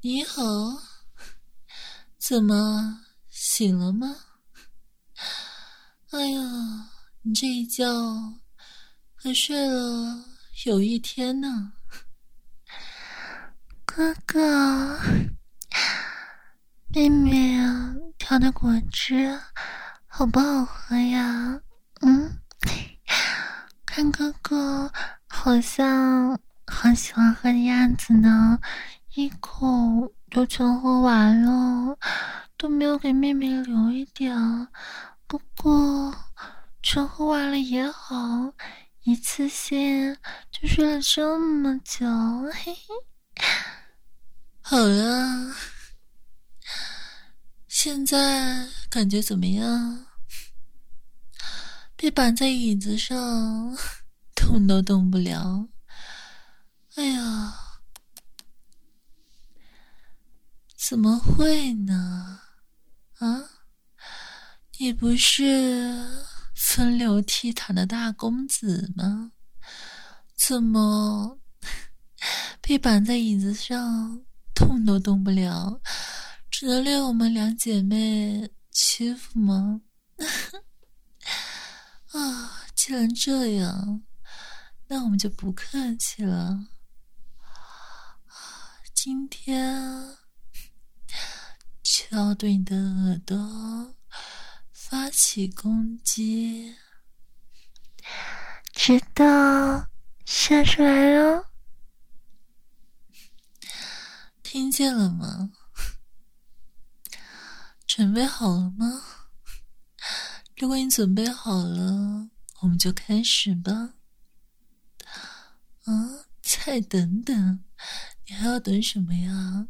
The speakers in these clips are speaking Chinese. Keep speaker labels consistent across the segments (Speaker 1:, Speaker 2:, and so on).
Speaker 1: 你好，怎么醒了吗？哎呀，你这一觉可睡了有一天呢。
Speaker 2: 哥哥，妹妹调的果汁好不好喝呀？看哥哥好像很喜欢喝的样子呢，一口就全喝完了，都没有给妹妹留一点。不过全喝完了也好，一次性就睡了这么久，嘿嘿。
Speaker 1: 好了，现在感觉怎么样？被绑在椅子上，动都动不了。哎呀，怎么会呢？啊，你不是风流倜傥的大公子吗？怎么被绑在椅子上，动都动不了，只能令我们两姐妹欺负吗？啊，既然这样，那我们就不客气了。今天就要对你的耳朵发起攻击，
Speaker 2: 知道，射出来喽！
Speaker 1: 听见了吗？准备好了吗？如果你准备好了，我们就开始吧。再等等，你还要等什么呀？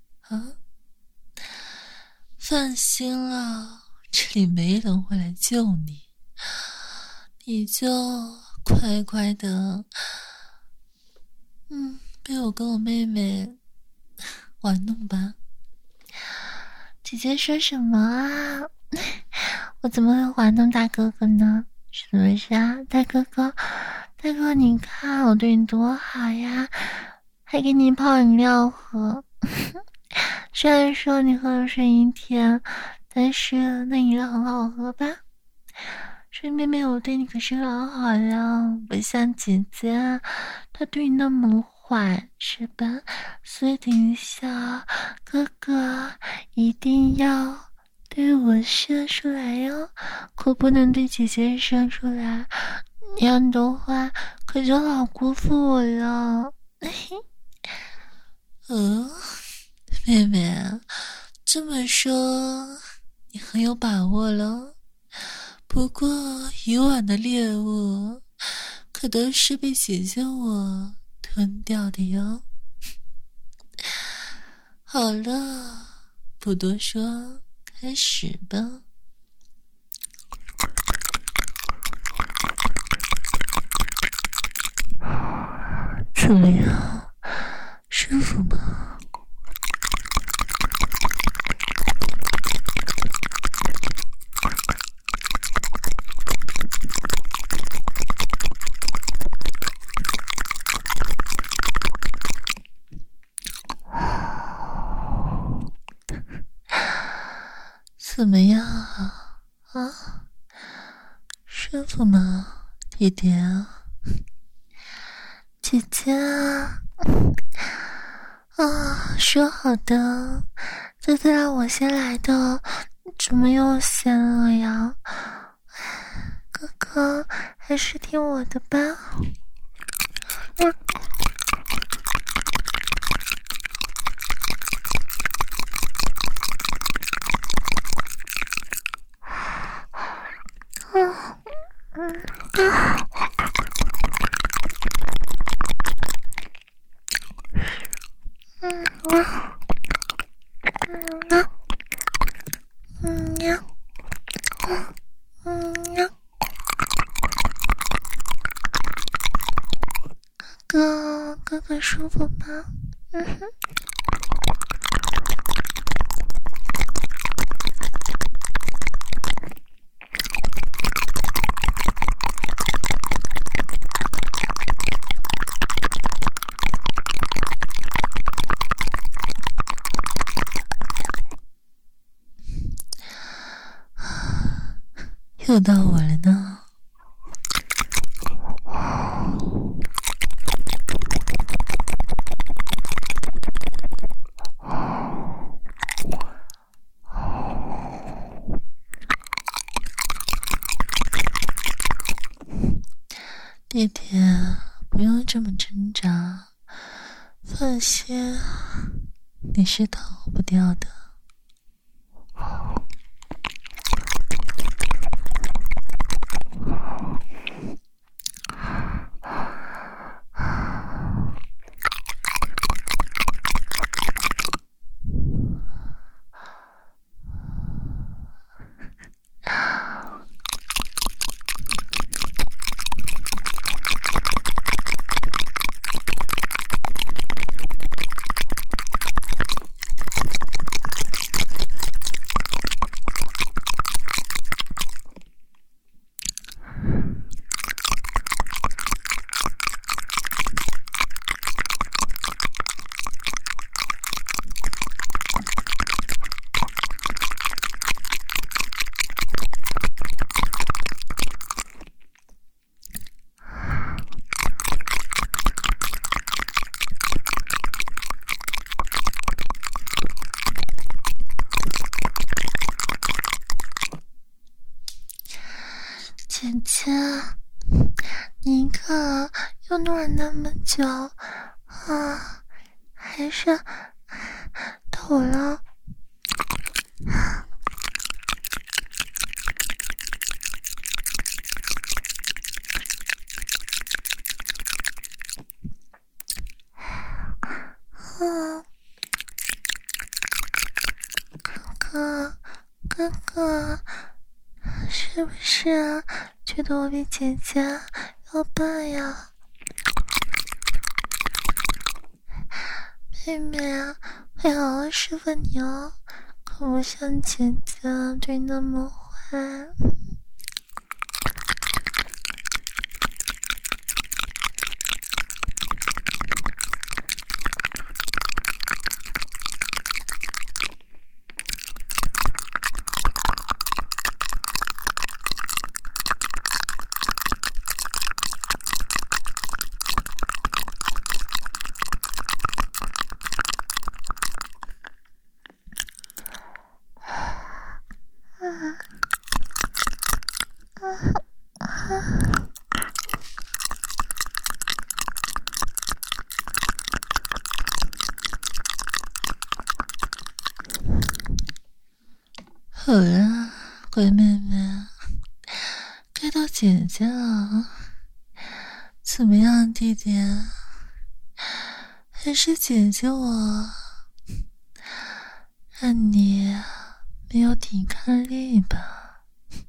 Speaker 1: 放心了，这里没人会来救你，你就乖乖的，被我跟我妹妹玩弄吧。
Speaker 2: 姐姐说什么啊？我怎么会玩弄大哥哥呢？是不是啊？大哥哥，你看我对你多好呀，还给你泡饮料喝。虽然说你喝的是一天，但是那饮料很好喝吧？所以妹妹我对你可是老好了，不像姐姐，她对你那么坏，是吧？所以等一下，哥哥一定要对我射出来哟，可不能对姐姐射出来，那样的话可就好辜负我了。
Speaker 1: 妹妹，这么说你很有把握了。不过以往的猎物可都是被姐姐我吞掉的哟。好了，不多说，开始吧。
Speaker 2: 怎么样，舒服吗？
Speaker 1: 怎么样啊？舒服吗，弟弟啊？
Speaker 2: 姐姐说好的，这次让我先来的，怎么又先了呀？哥哥，还是听我的吧。哥哥舒服吗？
Speaker 1: 又到我了呢。弟弟，不用这么挣扎，放心，你是逃不掉的。姐姐，你看又弄了那么久啊，还是抖了。哥哥，是不是觉得我比姐姐要笨呀？妹妹啊，会好好师傅你哦，可不像姐姐对你那么坏。好了，乖妹妹，该到姐姐了。怎么样，弟弟？还是姐姐我让你没有抵抗力吧？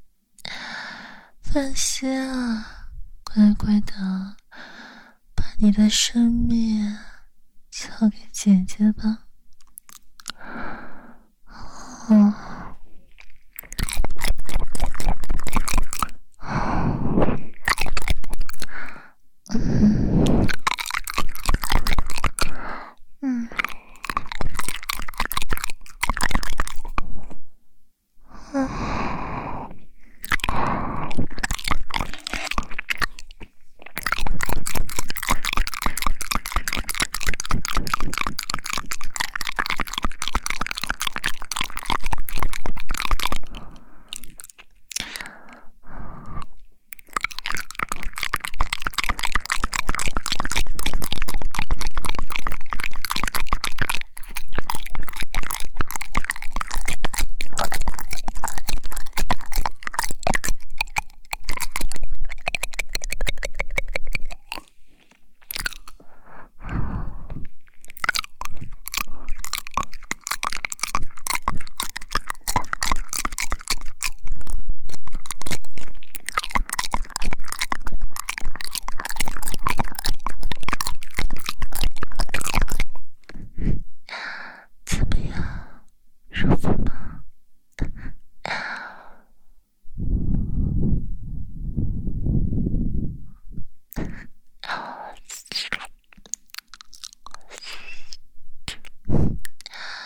Speaker 1: 放心啊，乖乖的把你的生命交给姐姐吧。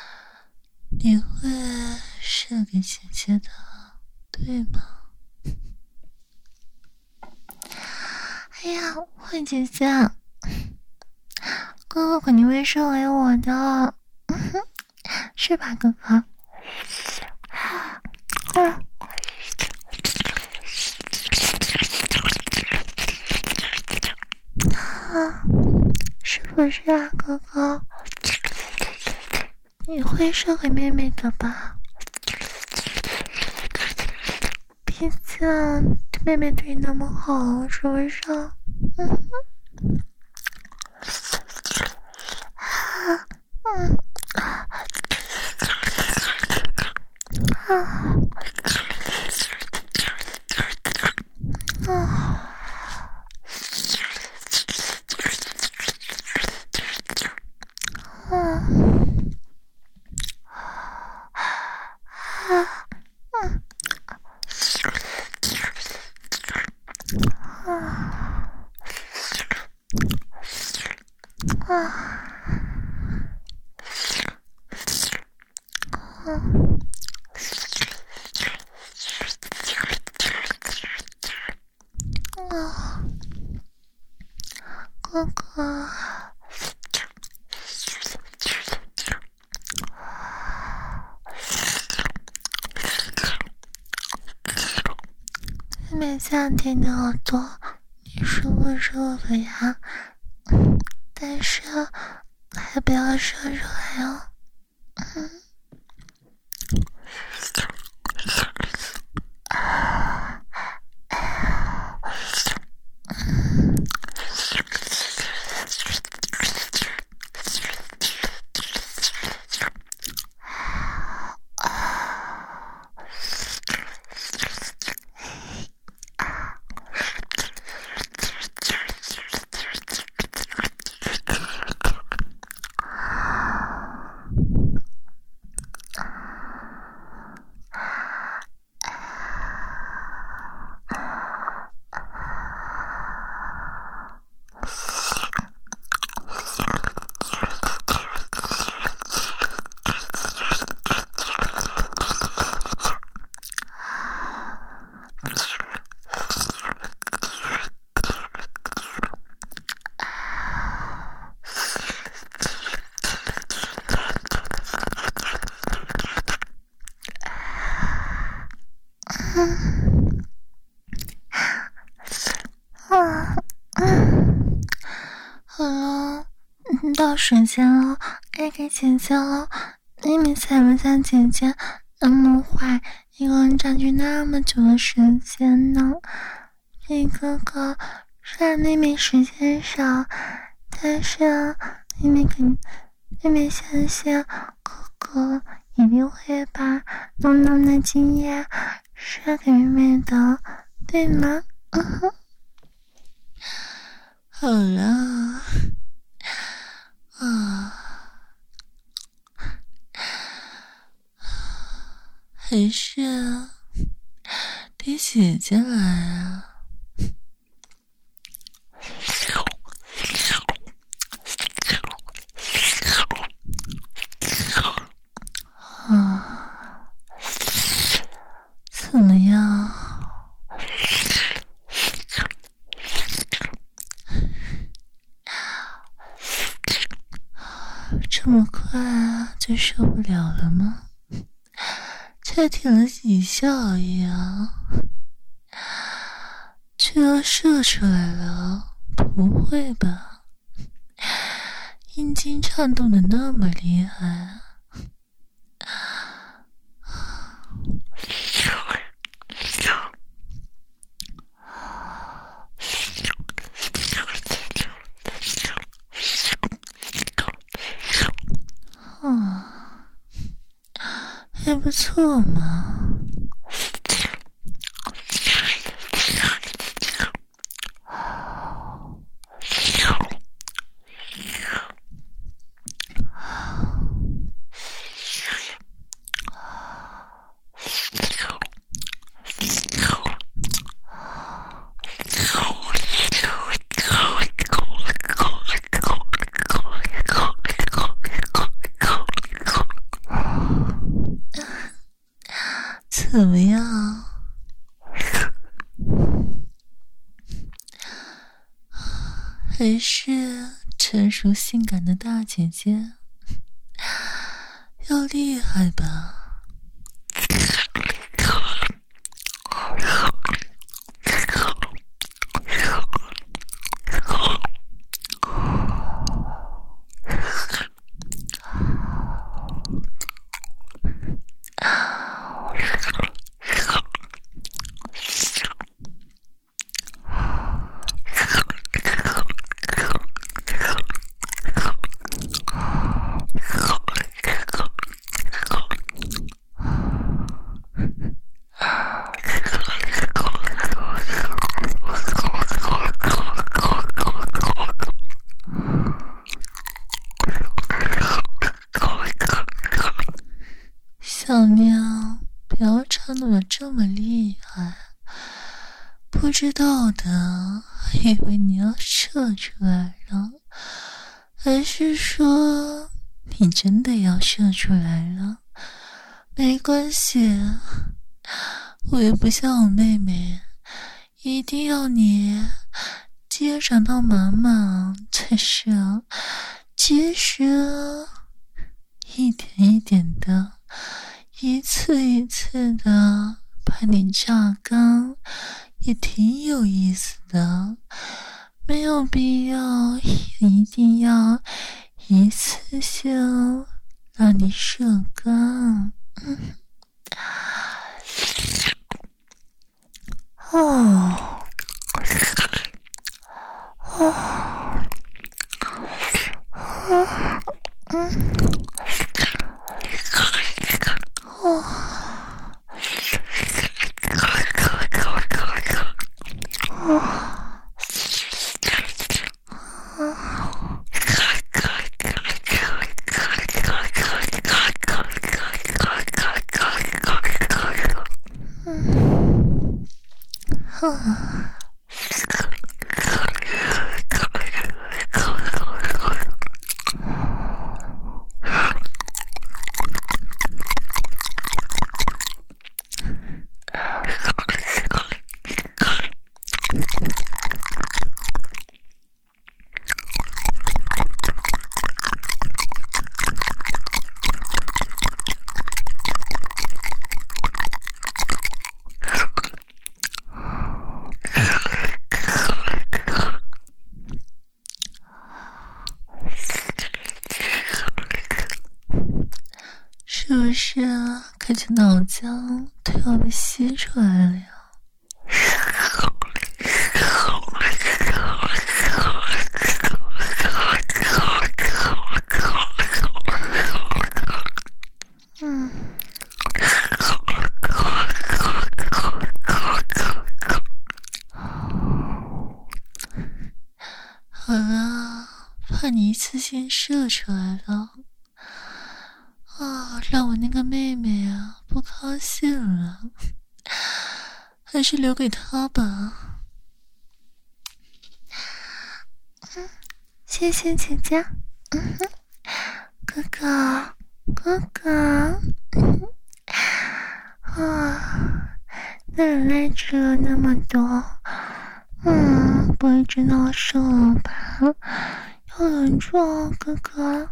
Speaker 1: 你会射给姐姐的，对吗？
Speaker 2: 会呀，会姐姐，哥哥肯定会收回我的，是吧，哥哥？是不是啊，哥哥？你会收回妹妹的吧？毕竟妹妹对你那么好，是不是？哥哥，妹妹夏天的耳朵，你舒不舒服呀？但是还不要说出来哦。好了，到时间了，该给姐姐了。妹妹才不像姐姐那么坏，一个人占据那么久的时间呢。这哥哥虽然妹妹时间少，但是妹妹相信哥哥一定会把浓浓的经验射给妹妹的，对吗？
Speaker 1: 好了，还是得姐姐来啊。怎么样？这么快就受不了了吗？才停了几下而已啊，就要射出来了？不会吧？阴茎颤动的那么厉害啊！还不错嘛。怎么样？ 还是成熟性感的大姐姐，要厉害吧？小妞，不要唱得我这么厉害，不知道的还以为你要射出来了，还是说你真的要射出来了？没关系，我也不像我妹妹，一定要你接长到满满才是啊，其实一点一点的，一次一次的把你榨干也挺有意思的，没有必要一定要一次性让你射干。哦哦是不是感觉脑浆都要被吸出来了呀？好了，怕你一次性射出来了啊，让我那个妹妹啊不高兴了，还是留给她吧。
Speaker 2: 谢谢姐姐。哥哥，哥哥，那来吃了那么多，不会知道瘦了吧？要忍住哦，哥哥。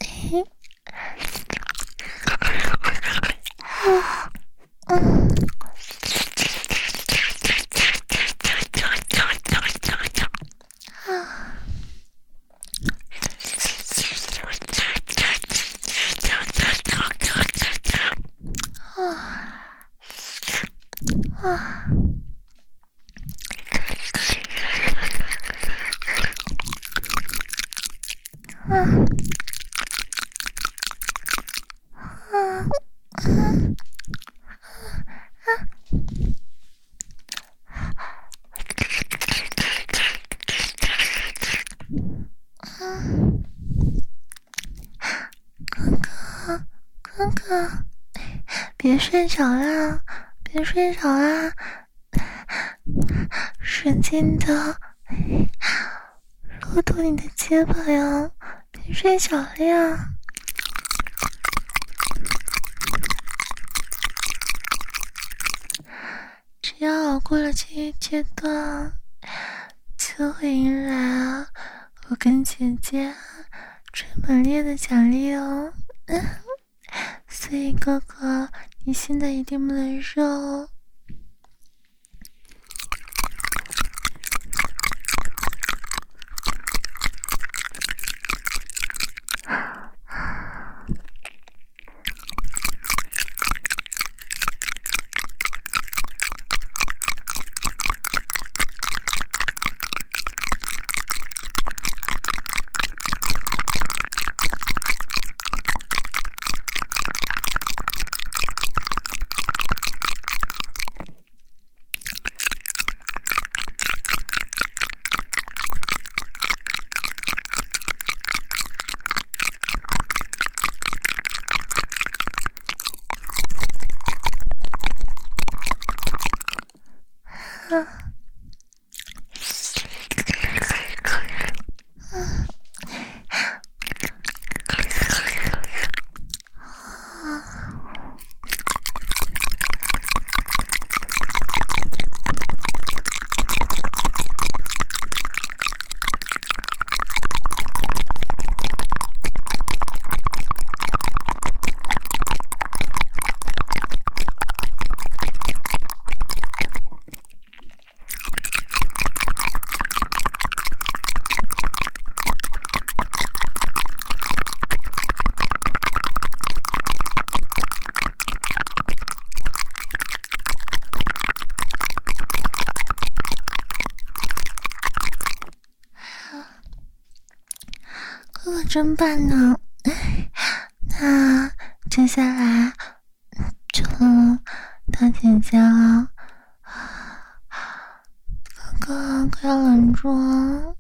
Speaker 2: 哥哥，别睡着啦，别睡着啦，使劲的撸动你的肩膀呀，别睡着了呀。只要熬过了这一阶段，就会迎来我跟姐姐追猛烈的奖励哦，所以哥哥，你现在一定不能瘦哦。哥哥真棒呢！那接下来就到姐姐了，哥哥快要忍住哦。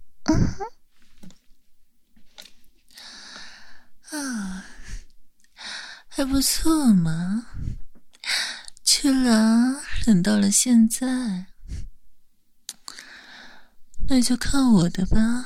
Speaker 1: 还不错嘛，去了，忍到了现在，那就看我的吧。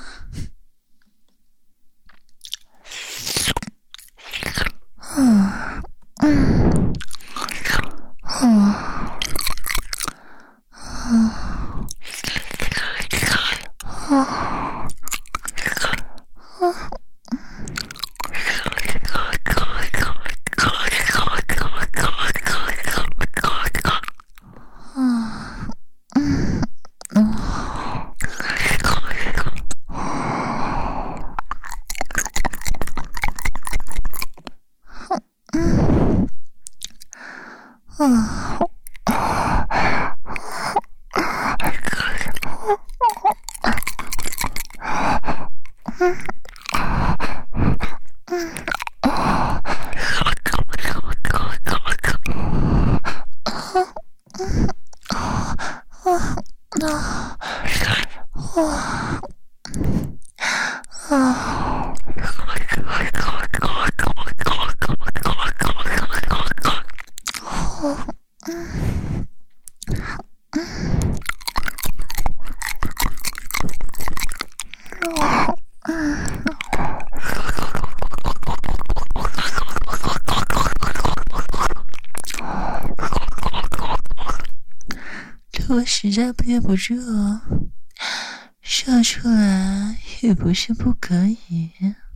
Speaker 1: 我实在憋不住，射出来也不是不可以。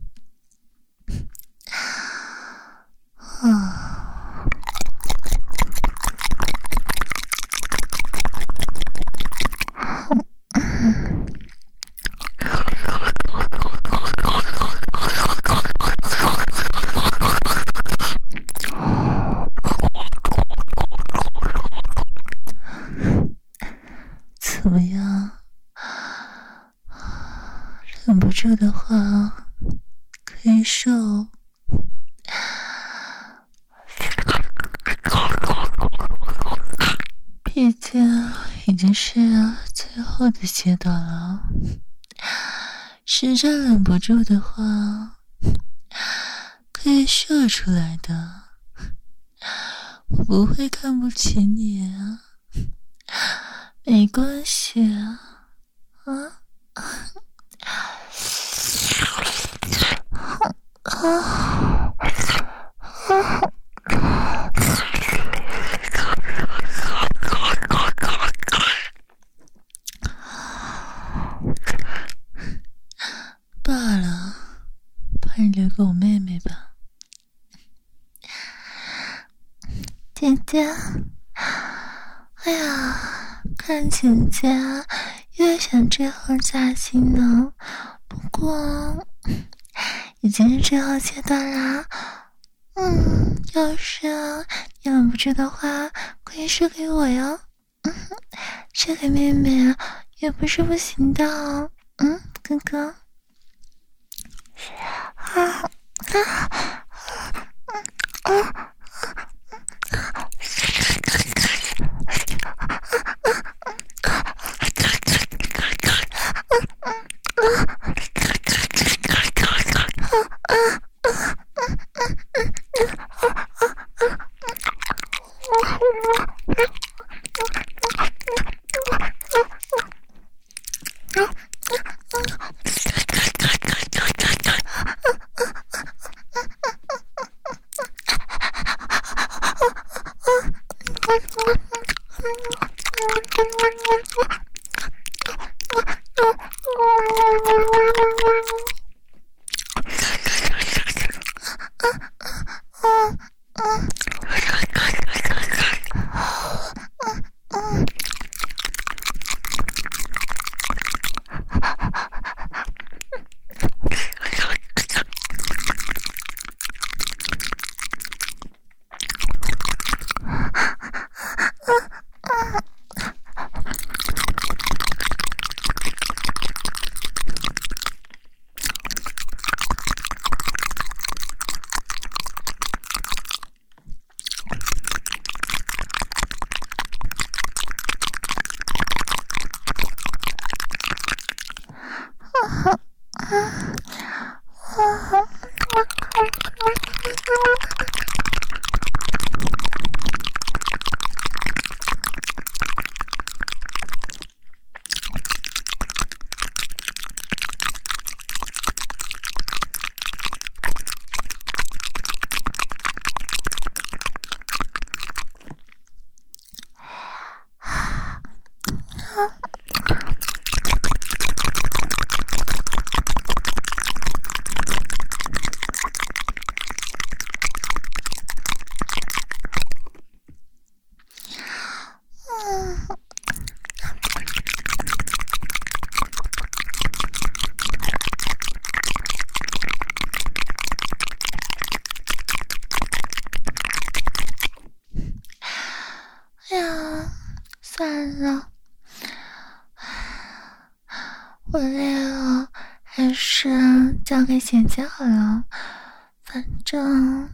Speaker 1: 怎么样？忍不住的话，可以瘦。毕竟已经是最后的阶段了，实在忍不住的话，可以射出来的。我不会看不起你啊，没关系啊，
Speaker 2: 姐姐，哎呀，看姐姐越想最后加薪呢，不过已经是最后阶段啦。要是忍不住的话，可以射给我哟。射给妹妹也不是不行的哦。哥哥。算了，我累了，还是交给姐姐好了。反正，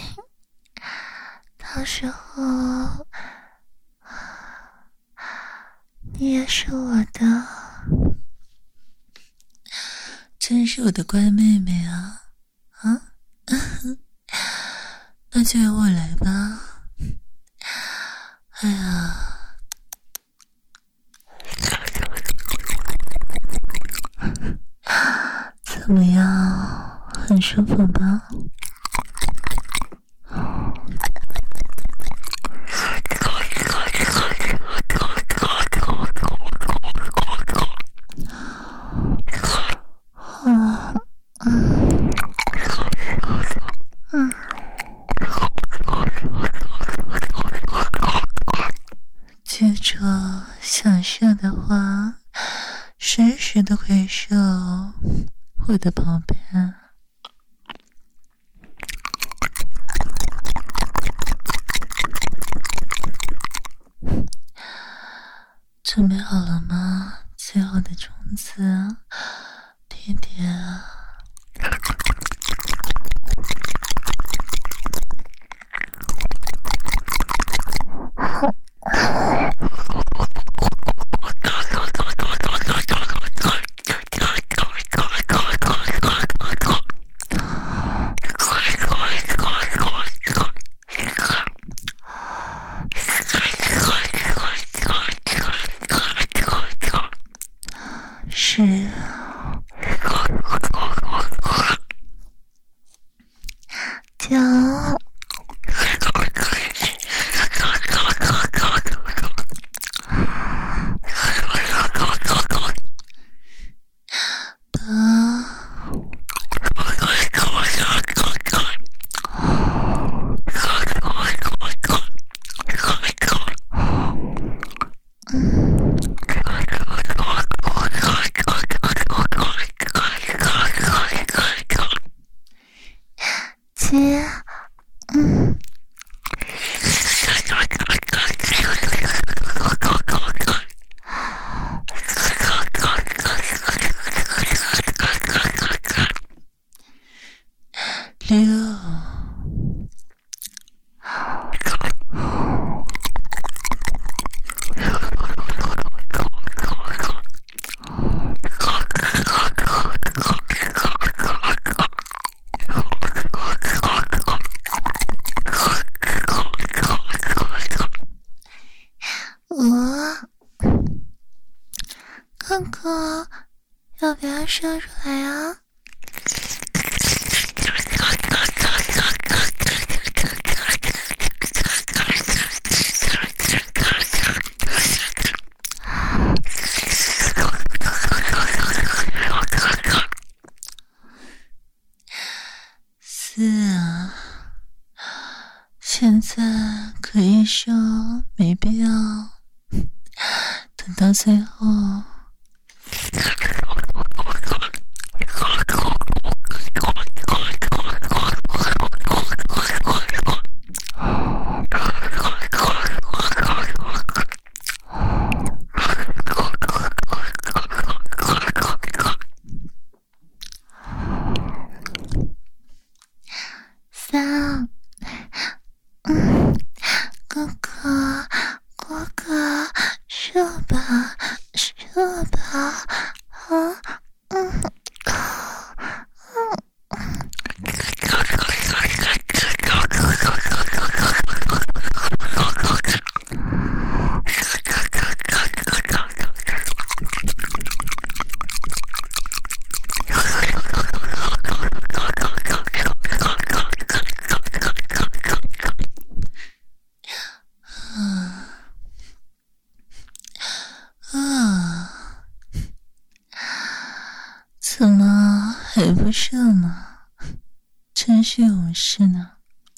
Speaker 2: 到时候你也是我的，
Speaker 1: 真是我的乖妹妹啊！那就由我来吧。哎呀，怎么样？很舒服吧？接着想射的话，随时都可以射哦，我的宝贝。准备好了吗？最后的种子，爹爹。是
Speaker 2: 哥哥，要不要说出来啊？
Speaker 1: 是啊，现在可以说没必要等到最后
Speaker 2: 哥哥，射吧，
Speaker 1: 怎么还不射呢？真是有事呢。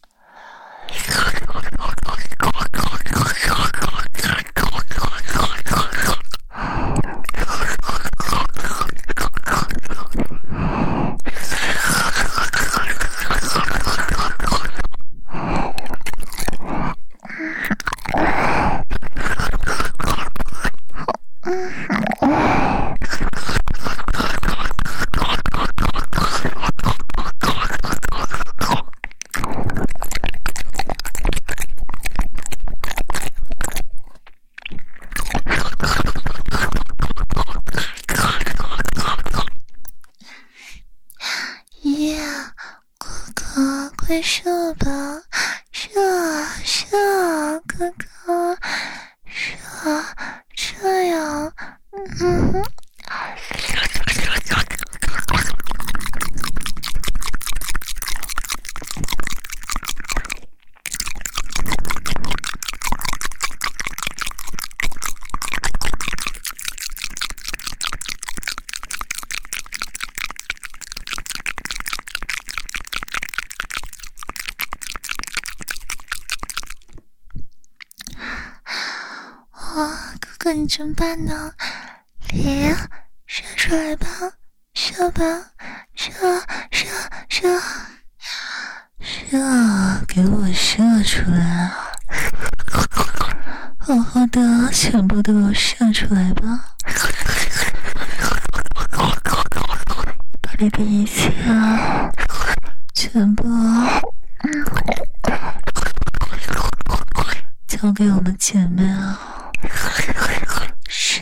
Speaker 2: 快射吧，射啊，哥哥，射呀，哥哥你真棒呢！脸射出来吧，射吧，射，
Speaker 1: 给我射出来！好好的，全部都射出来吧！把你的一切全部交给我们姐妹啊！射，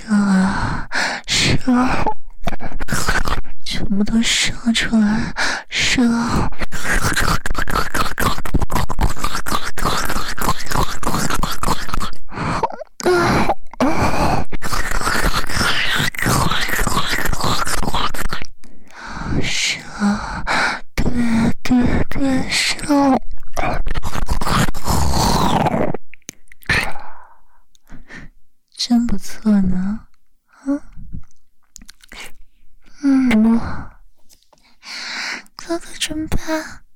Speaker 1: 全部都射出来，射！对，射！真不错呢，
Speaker 2: 哥哥真棒！